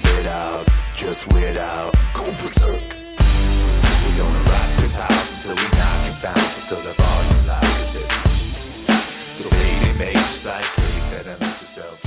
Just wait out, go berserk. We're gonna rock this house until we knock and bounce until the volume loud as it. So baby, make your psychic that I make yourself.